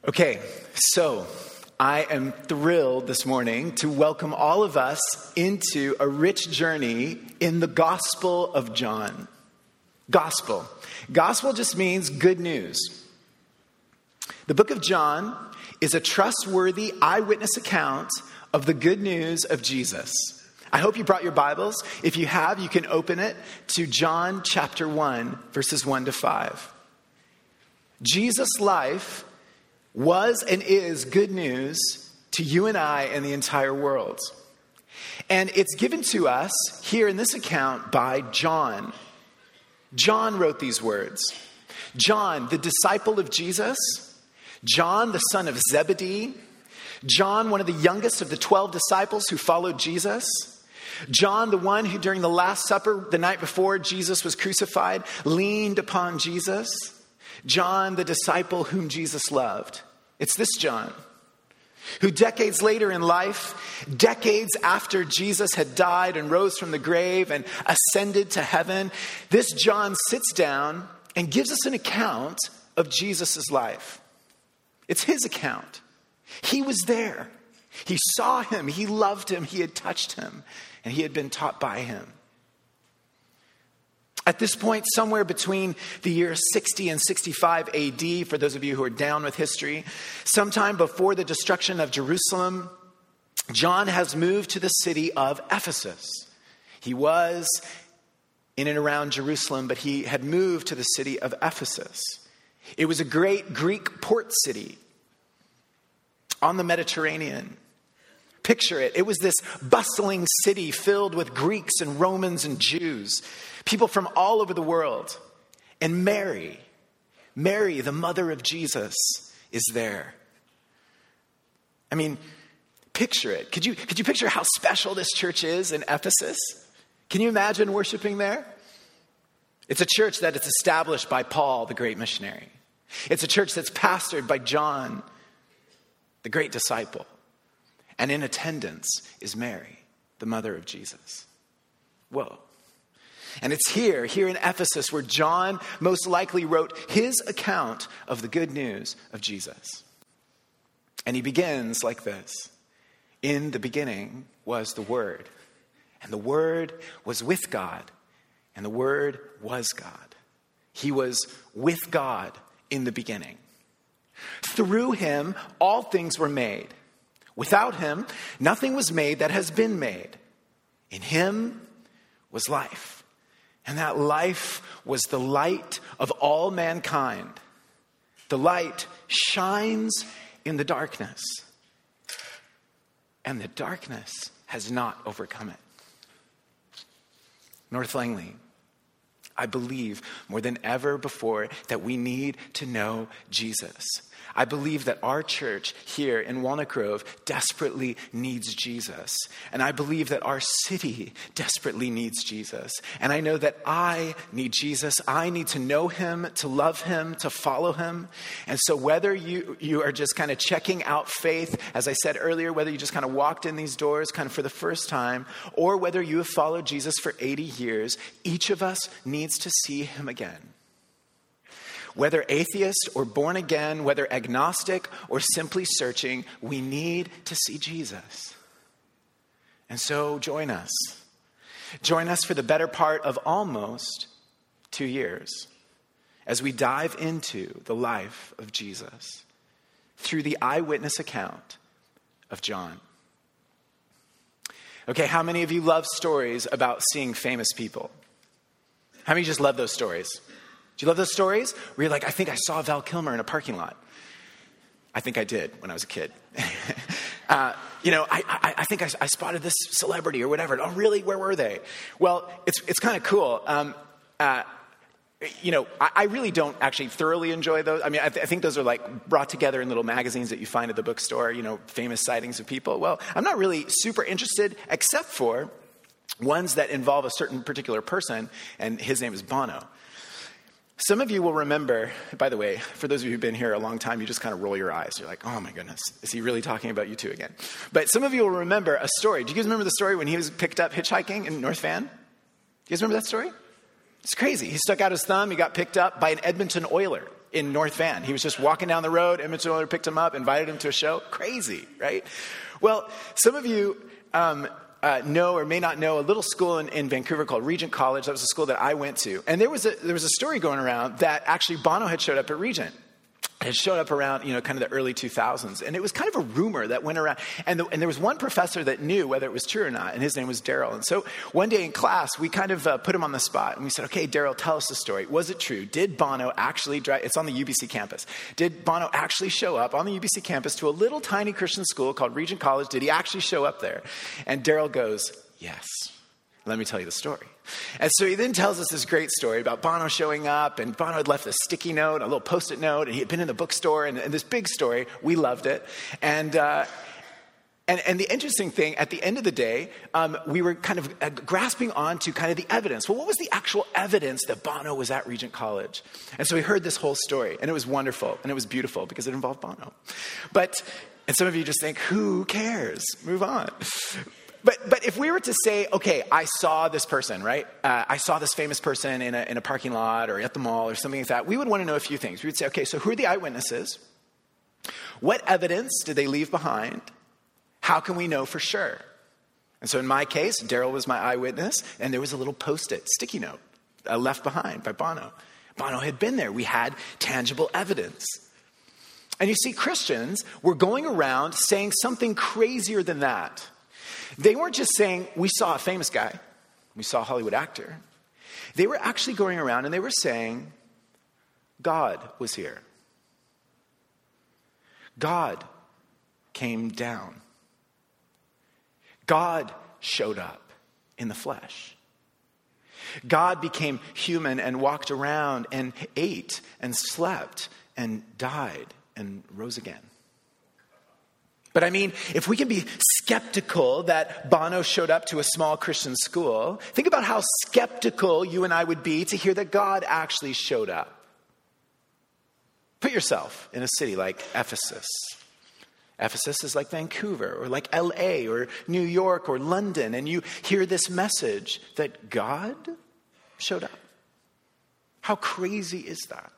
Okay, so I am thrilled this morning to welcome all of us into a rich journey in the Gospel of John. Gospel. Gospel just means good news. The book of John is a trustworthy eyewitness account of the good news of Jesus. I hope you brought your Bibles. If you have, you can open it to John chapter 1, verses 1 to 5. Jesus' life was and is good news to you and I and the entire world. And it's given to us here in this account by John. John wrote these words. John, the disciple of Jesus. John, the son of Zebedee. John, one of the youngest of the 12 disciples who followed Jesus. John, the one who during the Last Supper, the night before Jesus was crucified, leaned upon Jesus. John, the disciple whom Jesus loved. It's this John, who decades later in life, decades after Jesus had died and rose from the grave and ascended to heaven, this John sits down and gives us an account of Jesus' life. It's his account. He was there. He saw him. He loved him. He had touched him. And he had been taught by him. At this point, somewhere between the year 60 and 65 AD, for those of you who are down with history, sometime before the destruction of Jerusalem, John has moved to the city of Ephesus. He was in and around Jerusalem, but he had moved to the city of Ephesus. It was a great Greek port city on the Mediterranean. Picture it. It was this bustling city filled with Greeks and Romans and Jews, people from all over the world. And Mary, the mother of Jesus, is there. I mean, picture it. Could you picture how special this church is in Ephesus? Can you imagine worshiping there? It's a church that is established by Paul, the great missionary. It's a church that's pastored by John, the great disciple. And in attendance is Mary, the mother of Jesus. Whoa. And it's here in Ephesus, where John most likely wrote his account of the good news of Jesus. And he begins like this. In the beginning was the Word, and the Word was with God, and the Word was God. He was with God in the beginning. Through him, all things were made. Without him, nothing was made that has been made. In him was life, and that life was the light of all mankind. The light shines in the darkness, and the darkness has not overcome it. North Langley, I believe more than ever before that we need to know Jesus. I believe that our church here in Walnut Grove desperately needs Jesus. And I believe that our city desperately needs Jesus. And I know that I need Jesus. I need to know him, to love him, to follow him. And so whether you are just kind of checking out faith, as I said earlier, whether you just kind of walked in these doors kind of for the first time, or whether you have followed Jesus for 80 years, each of us needs to see him again. Whether atheist or born again, whether agnostic or simply searching, we need to see Jesus. And so join us. Join us for the better part of almost 2 years as we dive into the life of Jesus through the eyewitness account of John. Okay, how many of you love stories about seeing famous people? How many just love those stories? Do you love those stories? Where you're like, I think I saw Val Kilmer in a parking lot. I think I did when I was a kid. I think I spotted this celebrity or whatever. Oh, really? Where were they? Well, it's kind of cool. I really don't actually thoroughly enjoy those. I mean, I think those are like brought together in little magazines that you find at the bookstore, famous sightings of people. Well, I'm not really super interested except for ones that involve a certain particular person, and his name is Bono. Some of you will remember, by the way, for those of you who've been here a long time, you just kind of roll your eyes. You're like, oh my goodness, is he really talking about you two again? But some of you will remember a story. Do you guys remember the story when he was picked up hitchhiking in North Van? You guys remember that story? It's crazy. He stuck out his thumb. He got picked up by an Edmonton Oiler. in North Van. He was just walking down the road. Emmett Miller picked him up, invited him to a show. Crazy, right? Well, some of you know or may not know a little school in Vancouver called Regent College. That was a school that I went to. And there was a story going around that actually Bono had showed up at Regent. It showed up around, kind of the early 2000s. And it was kind of a rumor that went around. And there was one professor that knew whether it was true or not, and his name was Daryl. And so one day in class, we kind of put him on the spot. And we said, okay, Daryl, tell us the story. Was it true? Did Bono actually drive? It's on the UBC campus. Did Bono actually show up on the UBC campus to a little tiny Christian school called Regent College? Did he actually show up there? And Daryl goes, yes. Let me tell you the story. And so he then tells us this great story about Bono showing up, and Bono had left a sticky note, a little Post-it note, and he had been in the bookstore, and this big story. We loved it. And the interesting thing, at the end of the day, we were kind of grasping on to kind of the evidence. Well, what was the actual evidence that Bono was at Regent College? And so we heard this whole story, and it was wonderful, and it was beautiful because it involved Bono. And some of you just think, who cares? Move on. But if we were to say, okay, I saw this person, right? I saw this famous person in a parking lot or at the mall or something like that, we would want to know a few things. We would say, okay, so who are the eyewitnesses? What evidence did they leave behind? How can we know for sure? And so in my case, Daryl was my eyewitness, and there was a little Post-it sticky note left behind by Bono. Bono had been there. We had tangible evidence. And you see, Christians were going around saying something crazier than that. They weren't just saying, we saw a famous guy, we saw a Hollywood actor. They were actually going around and they were saying, God was here. God came down. God showed up in the flesh. God became human and walked around and ate and slept and died and rose again. But I mean, if we can be skeptical that Bono showed up to a small Christian school, think about how skeptical you and I would be to hear that God actually showed up. Put yourself in a city like Ephesus. Ephesus is like Vancouver or like LA or New York or London, and you hear this message that God showed up. How crazy is that?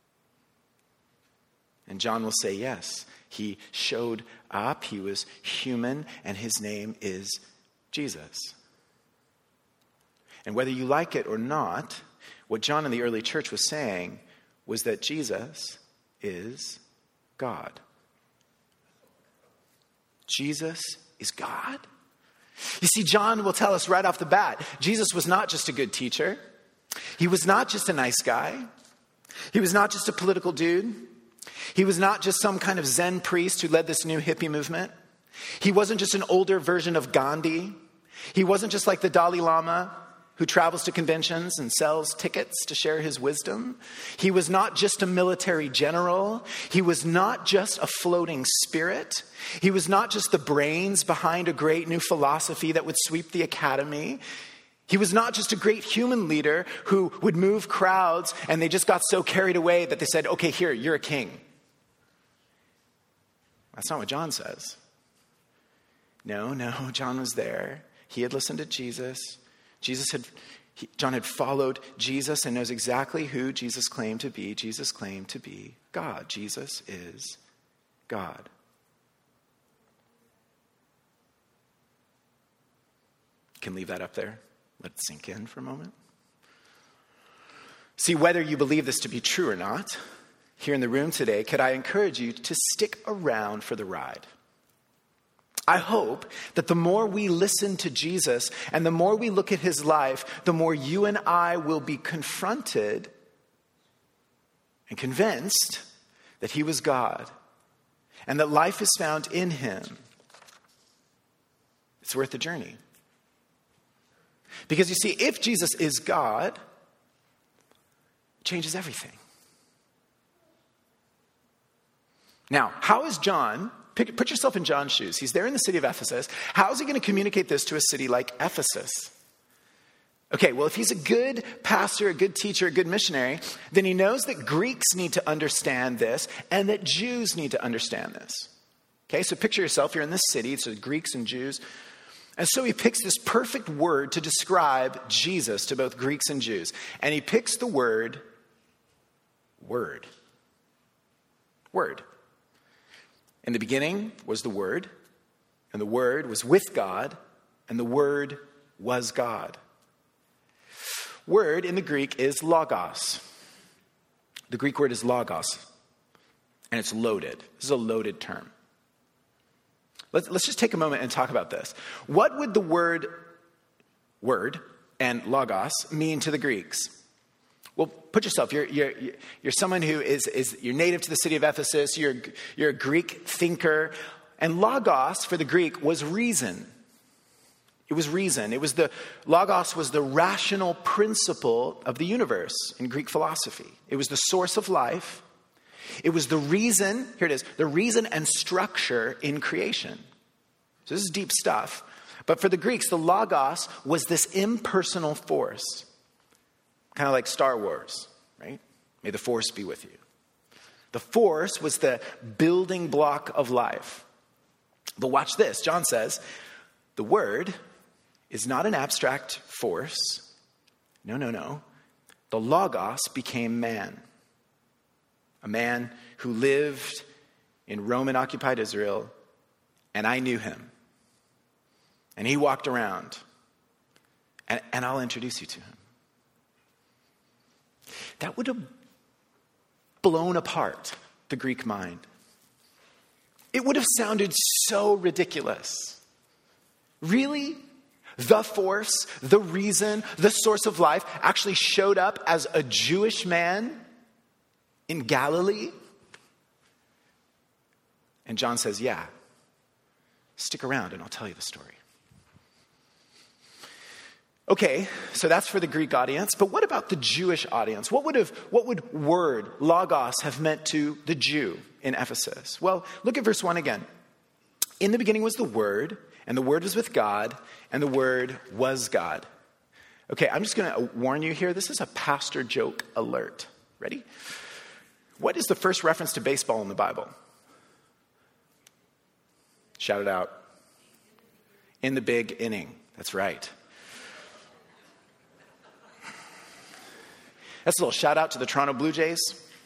And John will say, yes, he showed up. He was human, and his name is Jesus. And whether you like it or not, what John in the early church was saying was that Jesus is God. Jesus is God? You see, John will tell us right off the bat, Jesus was not just a good teacher. He was not just a nice guy. He was not just a political dude. He was not just some kind of Zen priest who led this new hippie movement. He wasn't just an older version of Gandhi. He wasn't just like the Dalai Lama who travels to conventions and sells tickets to share his wisdom. He was not just a military general. He was not just a floating spirit. He was not just the brains behind a great new philosophy that would sweep the academy. He was not just a great human leader who would move crowds and they just got so carried away that they said, okay, here, you're a king. That's not what John says. No, John was there. He had listened to Jesus. John had followed Jesus and knows exactly who Jesus claimed to be. Jesus claimed to be God. Jesus is God. You can leave that up there. Let it sink in for a moment. See, whether you believe this to be true or not, here in the room today, could I encourage you to stick around for the ride? I hope that the more we listen to Jesus and the more we look at his life, the more you and I will be confronted and convinced that he was God and that life is found in him. It's worth the journey. Because you see, if Jesus is God, it changes everything. Now, how is John, put yourself in John's shoes. He's there in the city of Ephesus. How is he going to communicate this to a city like Ephesus? Okay, well, if he's a good pastor, a good teacher, a good missionary, then he knows that Greeks need to understand this and that Jews need to understand this. Okay, so picture yourself, you're in this city, so Greeks and Jews. And so he picks this perfect word to describe Jesus to both Greeks and Jews. And he picks the word. Word. In the beginning was the Word, and the Word was with God, and the Word was God. Word in the Greek is logos. The Greek word is logos, and it's loaded. This is a loaded term. Let's just take a moment and talk about this. What would the word and logos mean to the Greeks? Well, put yourself, you're someone who you're native to the city of Ephesus, you're a Greek thinker, and logos for the Greek was reason. It was reason. Logos was the rational principle of the universe in Greek philosophy. It was the source of life. It was the reason, here it is, the reason and structure in creation. So this is deep stuff. But for the Greeks, the logos was this impersonal force. Kind of like Star Wars, right? May the force be with you. The force was the building block of life. But watch this. John says, the word is not an abstract force. No. The logos became man. A man who lived in Roman-occupied Israel, and I knew him. And he walked around, and I'll introduce you to him. That would have blown apart the Greek mind. It would have sounded so ridiculous. Really? The force, the reason, the source of life actually showed up as a Jewish man in Galilee? And John says, yeah, stick around and I'll tell you the story. Okay, so that's for the Greek audience, but what about the Jewish audience? What would word, logos, have meant to the Jew in Ephesus? Well, look at verse 1 again. In the beginning was the Word, and the Word was with God, and the Word was God. Okay, I'm just going to warn you here. This is a pastor joke alert. Ready? What is the first reference to baseball in the Bible? Shout it out. In the big inning. That's right. That's a little shout out to the Toronto Blue Jays.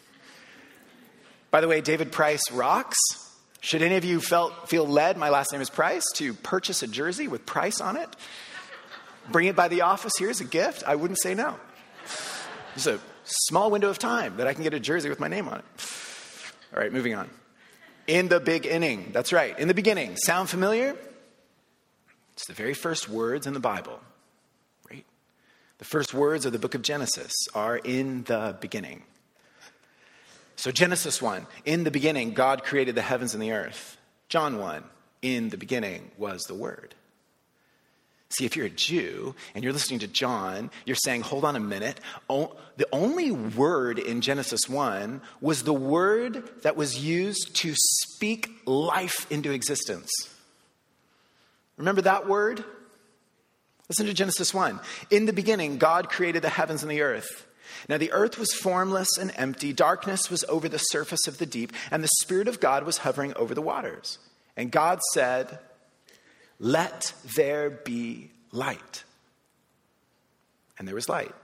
By the way, David Price rocks. Should any of you feel led, my last name is Price, to purchase a jersey with Price on it? Bring it by the office here as a gift. I wouldn't say no. There's a small window of time that I can get a jersey with my name on it. All right, moving on. In the big inning. That's right. In the beginning. Sound familiar? It's the very first words in the Bible. Right? The first words of the book of Genesis are in the beginning. So Genesis 1, in the beginning, God created the heavens and the earth. John 1, in the beginning was the Word. See, if you're a Jew and you're listening to John, you're saying, hold on a minute. The only word in Genesis 1 was the word that was used to speak life into existence. Remember that word? Listen to Genesis 1. In the beginning, God created the heavens and the earth. Now the earth was formless and empty. Darkness was over the surface of the deep, and the Spirit of God was hovering over the waters. And God said, let there be light. And there was light.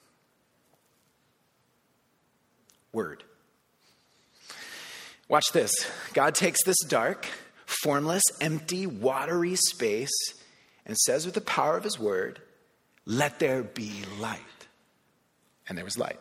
Word. Watch this. God takes this dark, formless, empty, watery space and says with the power of his word, let there be light. And there was light.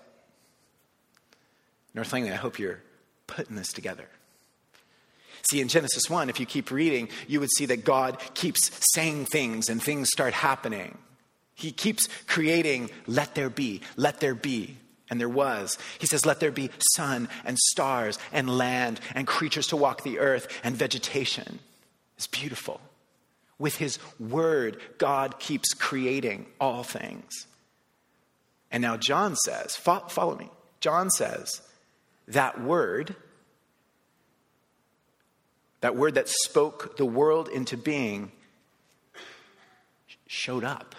North Langley, I hope you're putting this together. See, in Genesis 1, if you keep reading, you would see that God keeps saying things and things start happening. He keeps creating, let there be, and there was. He says, let there be sun and stars and land and creatures to walk the earth and vegetation. It's beautiful. With his word, God keeps creating all things. And now John says, follow me. John says, that word that spoke the world into being showed up.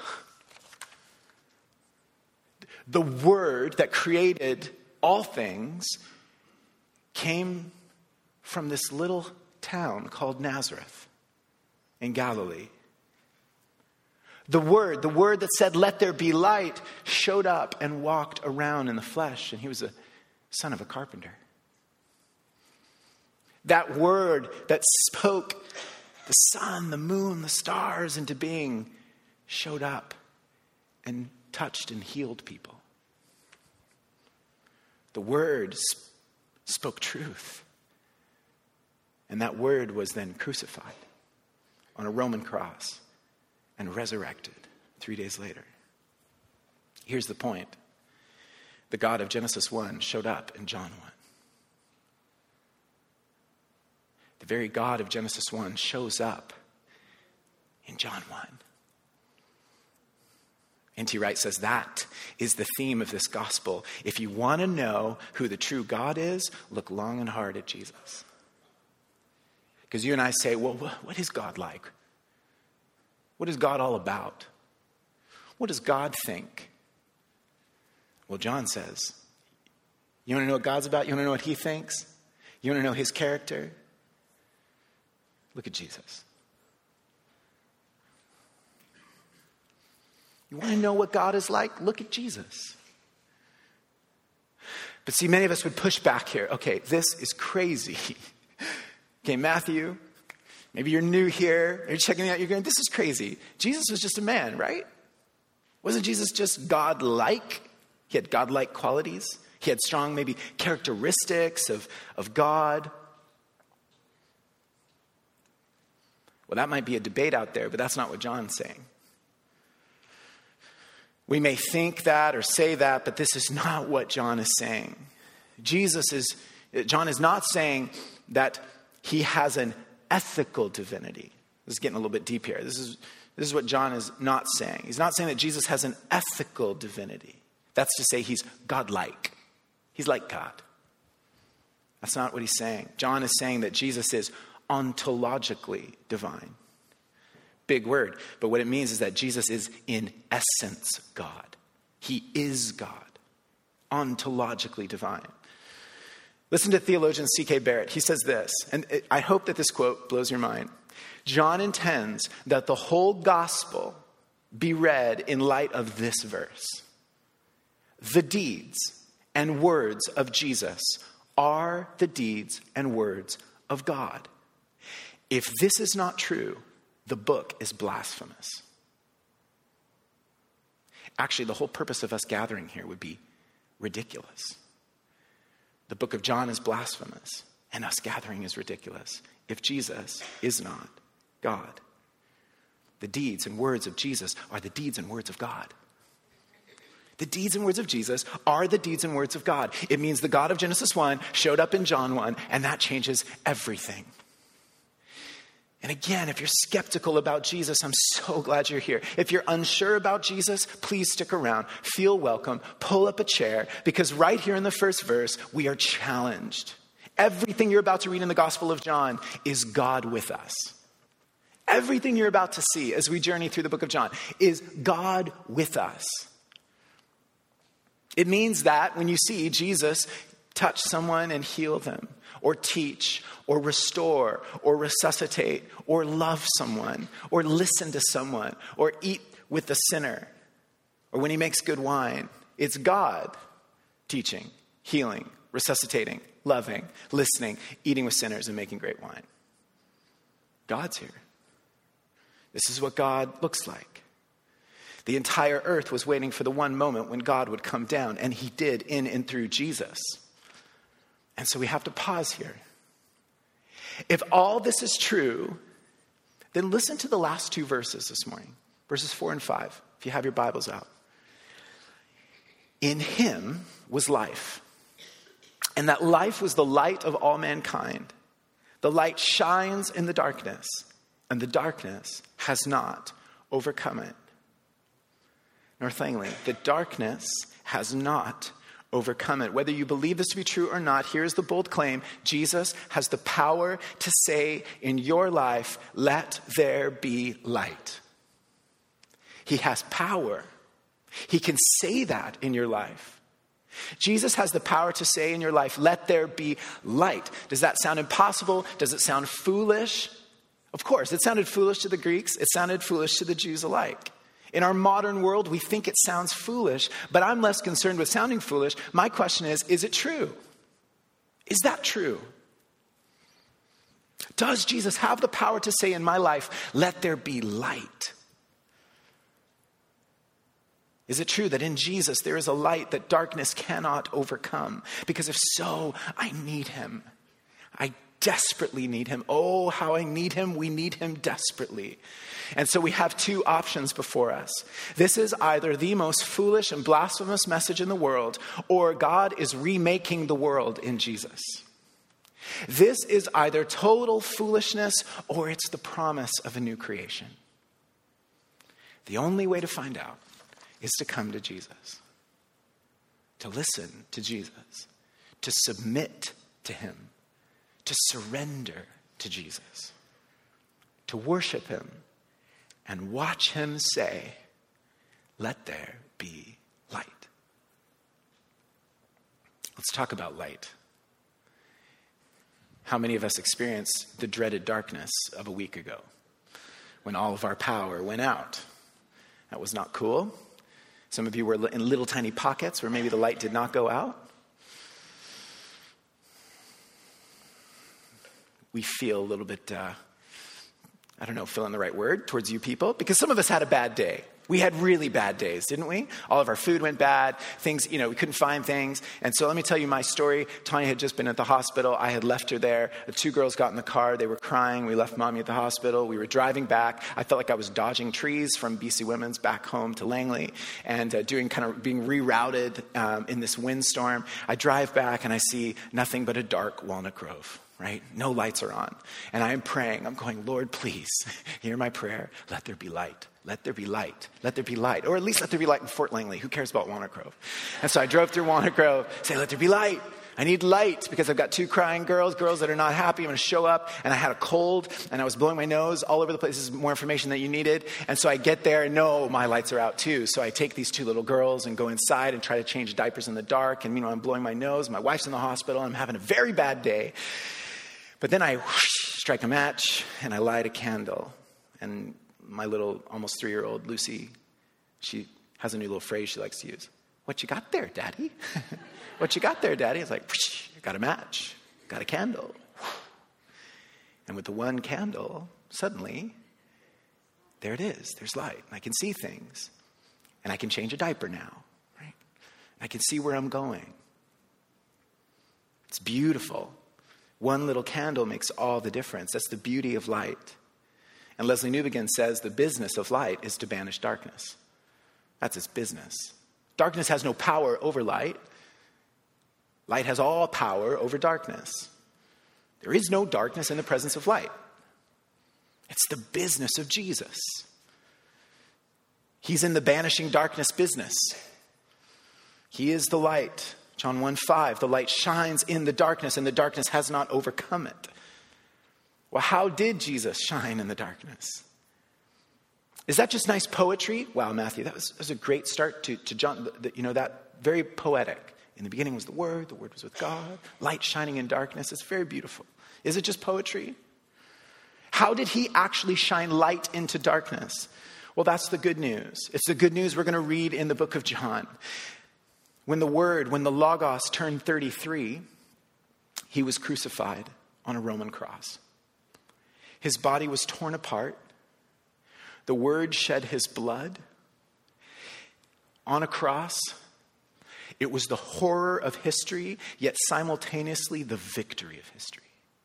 The word that created all things came from this little town called Nazareth in Galilee. The word that said, let there be light, showed up and walked around in the flesh, and he was a son of a carpenter. That word that spoke the sun, the moon, the stars into being showed up and touched and healed people. The word spoke truth. And that word was then crucified on a Roman cross and resurrected 3 days later. Here's the point. The God of Genesis 1 showed up in John 1. The very God of Genesis 1 shows up in John 1. N.T. Wright says that is the theme of this gospel. If you want to know who the true God is, look long and hard at Jesus. Because you and I say, well, what is God like? What is God all about? What does God think? Well, John says, you want to know what God's about? You want to know what he thinks? You want to know his character? Look at Jesus. You want to know what God is like? Look at Jesus. But see, many of us would push back here. Okay, this is crazy. Okay, Matthew, maybe you're new here. You're checking me out. You're going, this is crazy. Jesus was just a man, right? Wasn't Jesus just God-like? He had God-like qualities. He had strong, maybe, characteristics of God. Well, that might be a debate out there, but that's not what John's saying. We may think that or say that, but this is not what John is saying. John is not saying that he has an ethical divinity. This is getting a little bit deep here. This is what John is not saying. He's not saying that Jesus has an ethical divinity. That's to say he's God-like. He's like God. That's not what he's saying. John is saying that Jesus is ontologically divine. Big word. But what it means is that Jesus is in essence God. He is God. Ontologically divine. Listen to theologian C.K. Barrett. He says this, and I hope that this quote blows your mind. John intends that the whole gospel be read in light of this verse. The deeds and words of Jesus are the deeds and words of God. If this is not true, the book is blasphemous. Actually, the whole purpose of us gathering here would be ridiculous. The book of John is blasphemous, and us gathering is ridiculous if Jesus is not God. The deeds and words of Jesus are the deeds and words of God. The deeds and words of Jesus are the deeds and words of God. It means the God of Genesis 1 showed up in John 1, and that changes everything. And again, if you're skeptical about Jesus, I'm so glad you're here. If you're unsure about Jesus, please stick around. Feel welcome. Pull up a chair, because right here in the first verse, we are challenged. Everything you're about to read in the Gospel of John is God with us. Everything you're about to see as we journey through the book of John is God with us. It means that when you see Jesus touch someone and heal them, or teach, or restore, or resuscitate, or love someone, or listen to someone, or eat with the sinner, or when he makes good wine, it's God teaching, healing, resuscitating, loving, listening, eating with sinners, and making great wine. God's here. This is what God looks like. The entire earth was waiting for the one moment when God would come down, and he did in and through Jesus. And so we have to pause here. If all this is true, then listen to the last two verses this morning. Verses 4 and 5, if you have your Bibles out. In him was life, and that life was the light of all mankind. The light shines in the darkness, and the darkness has not overcome it. Northangling, the darkness has not overcome it. Whether you believe this to be true or not, here's the bold claim. Jesus has the power to say in your life, let there be light. He has power. He can say that in your life. Jesus has the power to say in your life, let there be light. Does that sound impossible? Does it sound foolish? Of course, it sounded foolish to the Greeks. It sounded foolish to the Jews alike. In our modern world, we think it sounds foolish, but I'm less concerned with sounding foolish. My question is it true? Is that true? Does Jesus have the power to say in my life, let there be light? Is it true that in Jesus there is a light that darkness cannot overcome? Because if so, I need him. I desperately need him. Oh, how I need him. We need him desperately. And so we have two options before us. This is either the most foolish and blasphemous message in the world, or God is remaking the world in Jesus. This is either total foolishness or it's the promise of a new creation. The only way to find out is to come to Jesus, to listen to Jesus, to submit to him, to surrender to Jesus, to worship him and watch him say, let there be light. Let's talk about light. How many of us experienced the dreaded darkness of a week ago when all of our power went out? That was not cool. Some of you were in little tiny pockets where maybe the light did not go out. We feel a little bit, fill in the right word towards you people, because some of us had a bad day. We had really bad days, didn't we? All of our food went bad. Things, we couldn't find things. And so let me tell you my story. Tanya had just been at the hospital. I had left her there. The two girls got in the car. They were crying. We left mommy at the hospital. We were driving back. I felt like I was dodging trees from BC Women's back home to Langley and being rerouted in this windstorm. I drive back and I see nothing but a dark Walnut Grove. Right? No lights are on. And I am praying. I'm going, Lord, please hear my prayer. Let there be light. Let there be light. Let there be light. Or at least let there be light in Fort Langley. Who cares about Walnut Grove? And so I drove through Walnut Grove, say, let there be light. I need light because I've got two crying girls that are not happy. I'm going to show up. And I had a cold and I was blowing my nose all over the place. This is more information that you needed. And so I get there and no, my lights are out too. So I take these two little girls and go inside and try to change diapers in the dark. And meanwhile, I'm blowing my nose. My wife's in the hospital. And I'm having a very bad day. But then I strike a match and I light a candle. And my little almost 3-year-old Lucy, she has a new little phrase she likes to use. What you got there, Daddy? What you got there, Daddy? It's like, I got a match, got a candle. And with the one candle, suddenly, there it is. There's light. I can see things. And I can change a diaper now. Right? I can see where I'm going. It's beautiful. One little candle makes all the difference. That's the beauty of light. And Leslie Newbegin says the business of light is to banish darkness. That's its business. Darkness has no power over light. Light has all power over darkness. There is no darkness in the presence of light. It's the business of Jesus. He's in the banishing darkness business. He is the light. John 1:5, the light shines in the darkness and the darkness has not overcome it. Well, how did Jesus shine in the darkness? Is that just nice poetry? Wow, Matthew, that was a great start to John, that very poetic. In the beginning was the Word was with God, light shining in darkness. It's very beautiful. Is it just poetry? How did he actually shine light into darkness? Well, that's the good news. It's the good news we're going to read in the book of John. When the Logos turned 33, he was crucified on a Roman cross. His body was torn apart. The Word shed his blood on a cross. It was the horror of history, yet simultaneously the victory of history.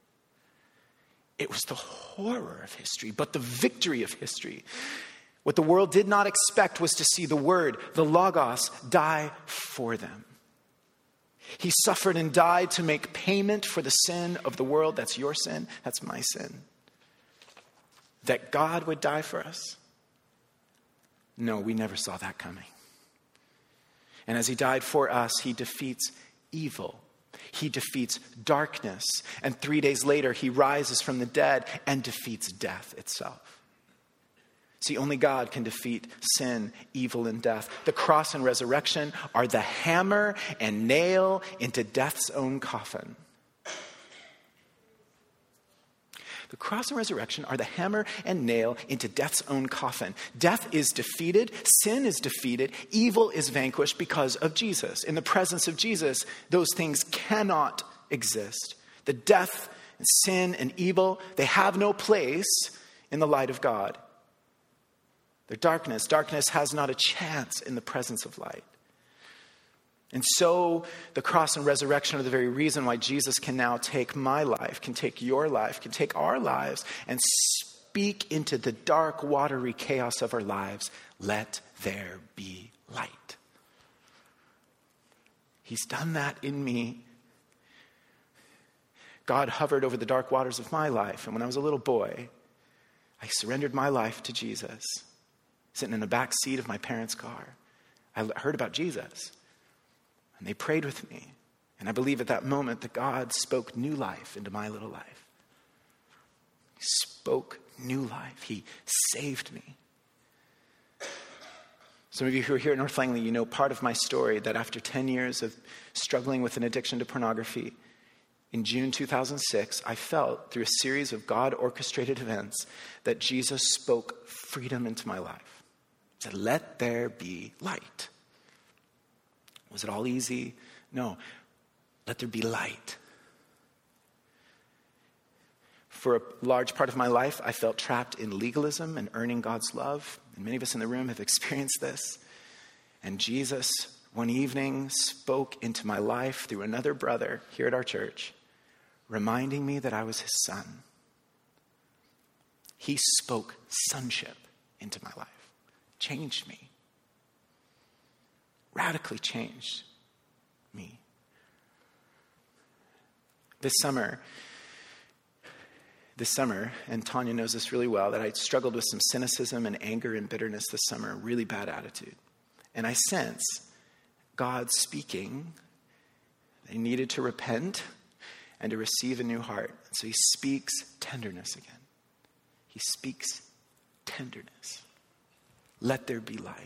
It was the horror of history, but the victory of history. What the world did not expect was to see the Word, the Logos, die for them. He suffered and died to make payment for the sin of the world. That's your sin. That's my sin. That God would die for us? No, we never saw that coming. And as he died for us, he defeats evil. He defeats darkness. And 3 days later, he rises from the dead and defeats death itself. See, only God can defeat sin, evil, and death. The cross and resurrection are the hammer and nail into death's own coffin. The cross and resurrection are the hammer and nail into death's own coffin. Death is defeated, sin is defeated, evil is vanquished because of Jesus. In the presence of Jesus, those things cannot exist. The death and sin and evil, they have no place in the light of God. They're darkness. Darkness has not a chance in the presence of light. And so the cross and resurrection are the very reason why Jesus can now take my life, can take your life, can take our lives, and speak into the dark, watery chaos of our lives. Let there be light. He's done that in me. God hovered over the dark waters of my life. And when I was a little boy, I surrendered my life to Jesus. Sitting in the back seat of my parents' car, I heard about Jesus. And they prayed with me. And I believe at that moment that God spoke new life into my little life. He spoke new life. He saved me. Some of you who are here at North Langley, you know part of my story, that after 10 years of struggling with an addiction to pornography, in June 2006, I felt through a series of God-orchestrated events that Jesus spoke freedom into my life. He said, let there be light. Was it all easy? No. Let there be light. For a large part of my life, I felt trapped in legalism and earning God's love. And many of us in the room have experienced this. And Jesus, one evening, spoke into my life through another brother here at our church, reminding me that I was his son. He spoke sonship into my life, changed me, radically changed me. This summer, and Tanya knows this really well, that I struggled with some cynicism and anger and bitterness this summer, really bad attitude. And I sense God speaking. I needed to repent and to receive a new heart. So he speaks tenderness again. He speaks tenderness. Let there be light.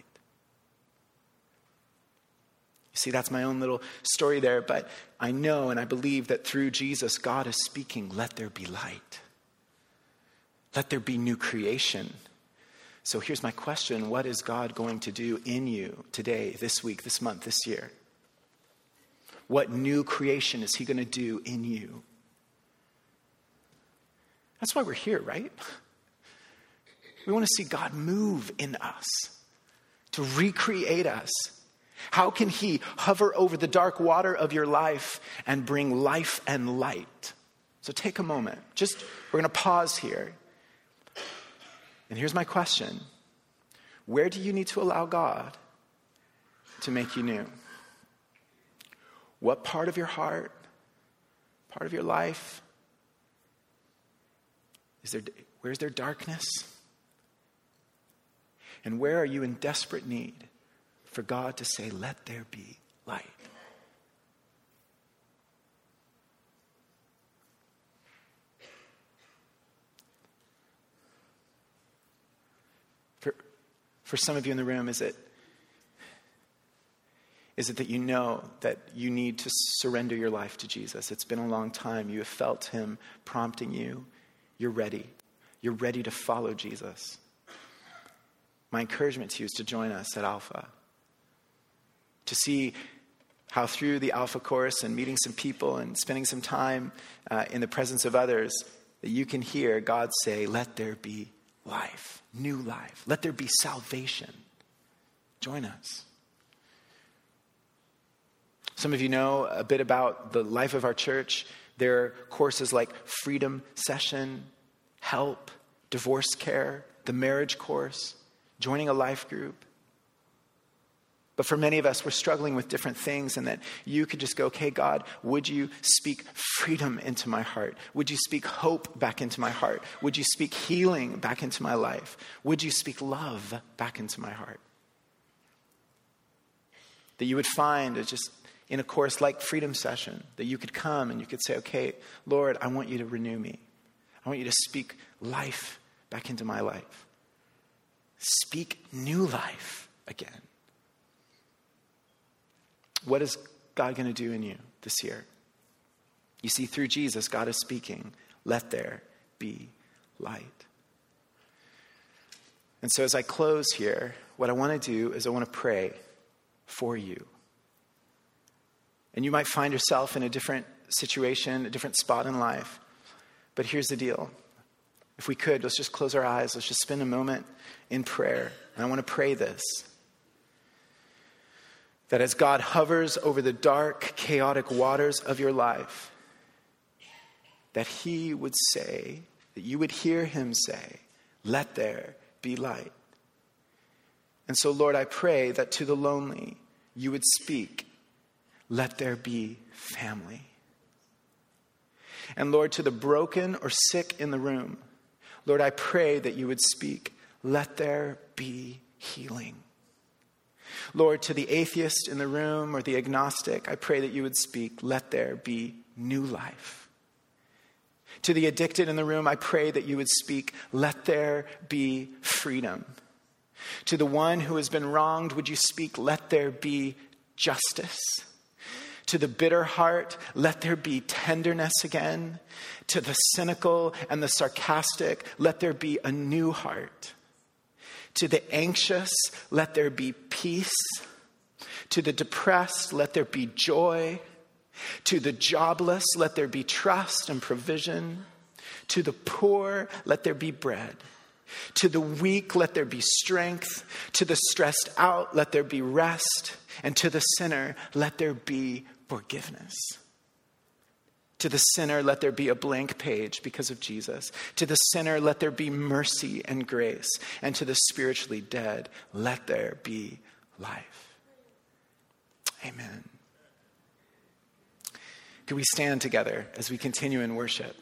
You see, that's my own little story there, but I know and I believe that through Jesus, God is speaking, let there be light. Let there be new creation. So here's my question. What is God going to do in you today, this week, this month, this year? What new creation is he going to do in you? That's why we're here, right? We want to see God move in us, to recreate us. How can he hover over the dark water of your life and bring life and light? So take a moment. We're going to pause here. And here's my question. Where do you need to allow God to make you new? What part of your heart, part of your life, where's there darkness? And where are you in desperate need for God to say, let there be light? For some of you in the room, is it that you know that you need to surrender your life to Jesus? It's been a long time. You have felt him prompting you. You're ready. You're ready to follow Jesus. My encouragement to you is to join us at Alpha. To see how through the Alpha course and meeting some people and spending some time in the presence of others, that you can hear God say, let there be life, new life. Let there be salvation. Join us. Some of you know a bit about the life of our church. There are courses like Freedom Session, Help, Divorce Care, the Marriage Course, joining a life group. But for many of us, we're struggling with different things, and that you could just go, okay, God, would you speak freedom into my heart? Would you speak hope back into my heart? Would you speak healing back into my life? Would you speak love back into my heart? That you would find just in a course like Freedom Session, that you could come and you could say, okay, Lord, I want you to renew me. I want you to speak life back into my life. Speak new life again. What is God going to do in you this year? You see, through Jesus, God is speaking, let there be light. And so as I close here, what I want to do is I want to pray for you. And you might find yourself in a different situation, a different spot in life. But here's the deal. If we could, let's just close our eyes. Let's just spend a moment in prayer. And I want to pray this. That as God hovers over the dark, chaotic waters of your life, that he would say, that you would hear him say, let there be light. And so, Lord, I pray that to the lonely, you would speak, let there be family. And Lord, to the broken or sick in the room, Lord, I pray that you would speak, let there be healing. Lord, to the atheist in the room or the agnostic, I pray that you would speak, let there be new life. To the addicted in the room, I pray that you would speak, let there be freedom. To the one who has been wronged, would you speak, let there be justice. To the bitter heart, let there be tenderness again. To the cynical and the sarcastic, let there be a new heart. To the anxious, let there be peace. To the depressed, let there be joy. To the jobless, let there be trust and provision. To the poor, let there be bread. To the weak, let there be strength. To the stressed out, let there be rest. And to the sinner, let there be forgiveness. To the sinner, let there be a blank page because of Jesus. To the sinner, let there be mercy and grace. And to the spiritually dead, let there be life. Amen. Could we stand together as we continue in worship?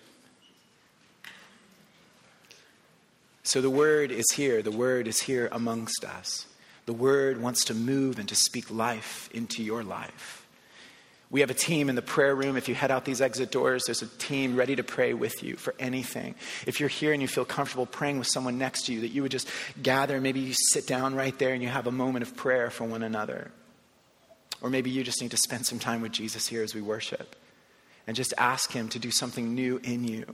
So the word is here. The word is here amongst us. The word wants to move and to speak life into your life. We have a team in the prayer room. If you head out these exit doors, there's a team ready to pray with you for anything. If you're here and you feel comfortable praying with someone next to you, that you would just gather, maybe you sit down right there and you have a moment of prayer for one another. Or maybe you just need to spend some time with Jesus here as we worship and just ask him to do something new in you.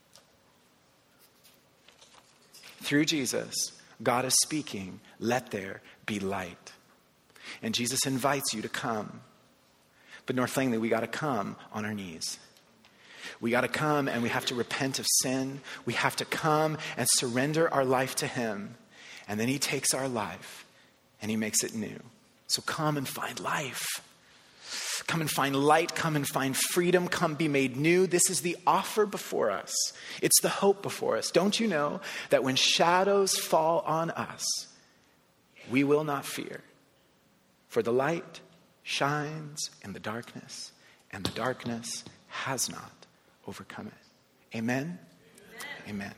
Through Jesus, God is speaking, let there be light. And Jesus invites you to come. But North Langley, we got to come on our knees. We got to come and we have to repent of sin. We have to come and surrender our life to him. And then he takes our life and he makes it new. So come and find life. Come and find light. Come and find freedom. Come be made new. This is the offer before us. It's the hope before us. Don't you know that when shadows fall on us, we will not fear? For the light shines in the darkness, and the darkness has not overcome it. Amen? Amen.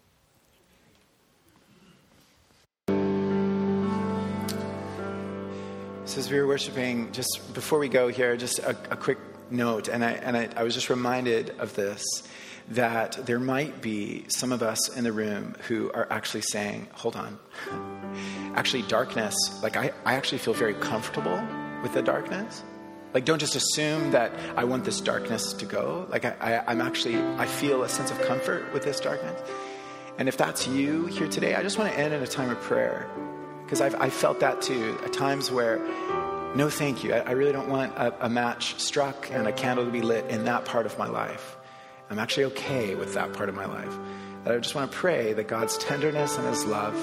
So as we were worshiping, just before we go here, just a quick note, and I was just reminded of this, that there might be some of us in the room who are actually saying, hold on, actually darkness, like I actually feel very comfortable with the darkness. Like, don't just assume that I want this darkness to go. Like, I feel a sense of comfort with this darkness. And if that's you here today, I just want to end in a time of prayer. Because I felt that too, at times where, no thank you. I really don't want a match struck and a candle to be lit in that part of my life. I'm actually okay with that part of my life. But I just want to pray that God's tenderness and his love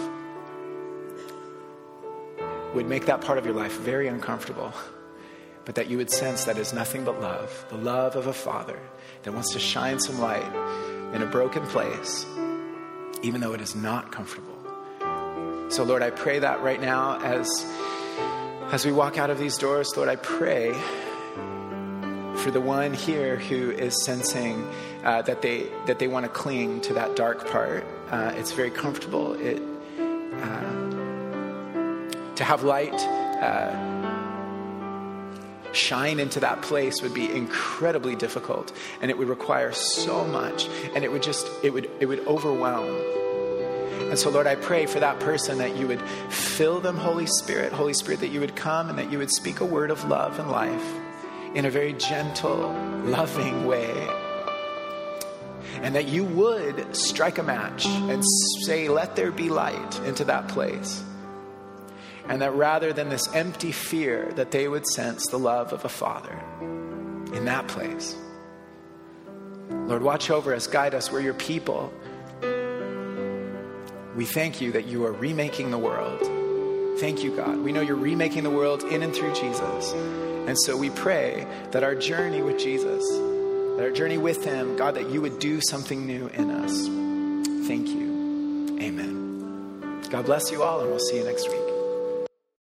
would make that part of your life very uncomfortable, but that you would sense that is nothing but love, the love of a father that wants to shine some light in a broken place, even though it is not comfortable. So Lord, I pray that right now as we walk out of these doors, Lord, I pray for the one here who is sensing that they want to cling to that dark part. It's very comfortable. To have light shine into that place would be incredibly difficult, and it would require so much, and it would overwhelm. And so, Lord, I pray for that person that you would fill them, Holy Spirit, that you would come and that you would speak a word of love and life in a very gentle, loving way. And that you would strike a match and say, let there be light into that place. And that rather than this empty fear, that they would sense the love of a father in that place. Lord, watch over us, guide us. We're your people. We thank you that you are remaking the world. Thank you, God. We know you're remaking the world in and through Jesus. And so we pray that our journey with Jesus, that our journey with him, God, that you would do something new in us. Thank you. Amen. God bless you all, and we'll see you next week.